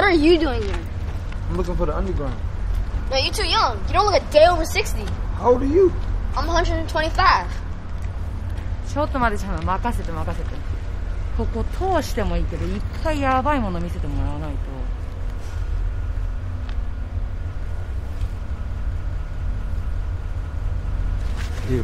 are you doing here? I'm looking for the underground. No, you're too young. You don't look a day over 60. How old are you? I'm 125. ちょっと待って、ちゃんと任せて。ここ通してもいいけど、一回やばいもの見せてもらわないと。 Here.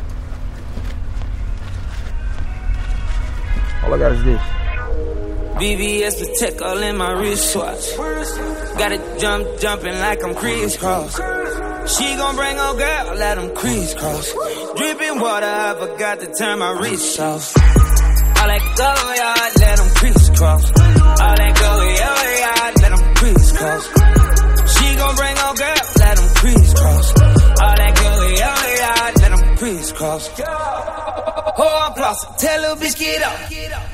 All I got is this. BBS Protect all in my wristwatch. Got it jumping like I'm crisscross. She gon' bring her girl, let them crisscross. Dripping water, I forgot to turn my wrist off. All that go, yard, let them crisscross. All that go, yard, let them crisscross. She gon' bring her girl, let them crisscross. All that go, yard, let them crisscross. Oh, I'm flossing, tell little bitch get up.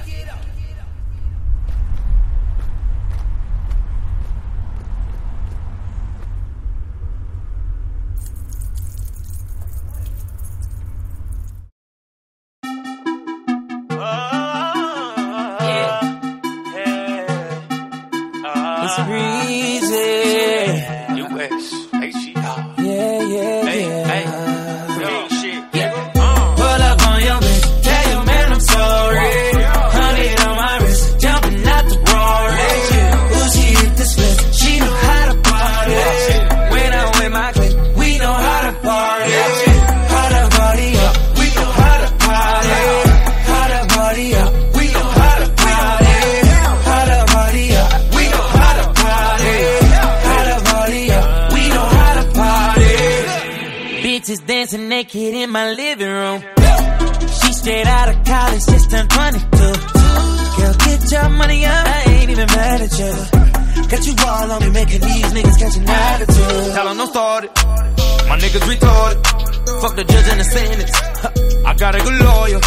Dancing naked in my living room. She straight out of college, just turned 22. Girl, get your money up, I ain't even mad at you. Got you all on me, making these niggas catch an attitude. Tell 'em don't start it, my niggas retarded. Fuck the judge and the sentence, I got a good lawyer.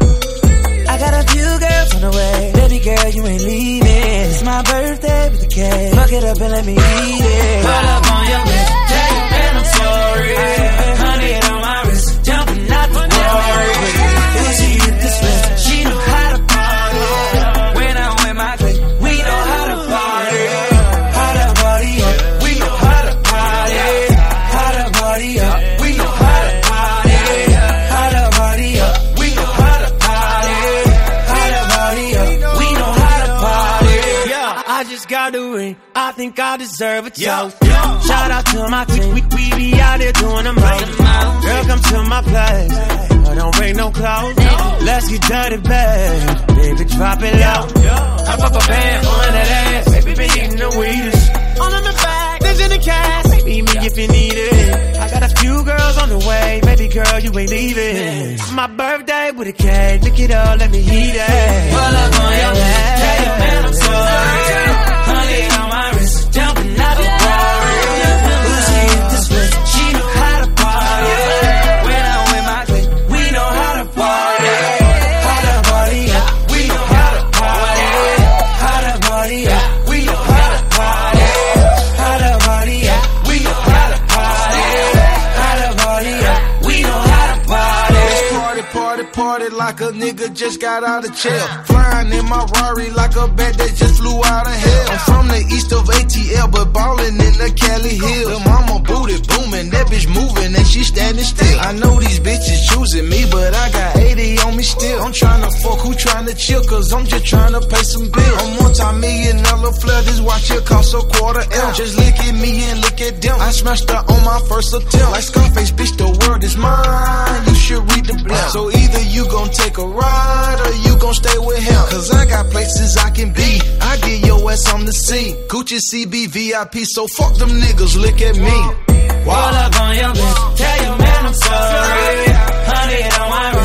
I got a few girls on the way, baby girl, you ain't leaving. It's my birthday with the cake, fuck it up and let me eat it. Pull up on your bitch, tell you man I'm sorry. Honey on my wrist, jumping out the glory. When she hit the switch, she know how to party. When I'm with my clique, we know how to party. How to party up, we know how to party. How to party up, we know how to party. How to party up, we know how to party. How to party up, we know how to party. Yeah, I just got the ring, I think I deserve a toast. Shout out to my team, we be out here doing the most. Girl, come to my place, I don't bring no clothes. Let's get dirty, babe, baby, drop it low. I pop a band on that ass, baby, been eating the weedest. On the back, there's in the cash, meet me if you need it. I got a few girls on the way, baby girl, you ain't leaving. It's my birthday with a cake, look it up, let me eat it. Pull up on your head, tell your man I'm sorry. Honey on my wrist, jumping out the glory. She hit the switch, she know how to party. When I'm with my clique, we know how to party. How to party, we know how to party. How to party, we know how to party. How to party, we know how to party. How to party, we know how to party. Party like a nigga just got out of jail. Flying in my Rari like a bat that just flew out of hell. I'm from the east of ATL, but ballin' in the Cali Hills. Lil' mama booty booming, that bitch moving and she standing still. I know these bitches choosing me, but I got 80 on me still. I'm tryna fuck, who tryna chill, cause I'm just tryna pay some bills. I'm multi-million-dollar flood, this watch here cost a $250,000. Just look at me and look at them, I smashed her on my first attempt. Like Scarface, bitch, the world is mine, you should read the blend. So either you gon' take a ride or you gon' stay with him. Cause I got places I can be, I get your ass on the scene. Gucci CB VIP, so fuck them niggas, look at me. Roll up on your bitch, tell your man I'm sorry. Honey on my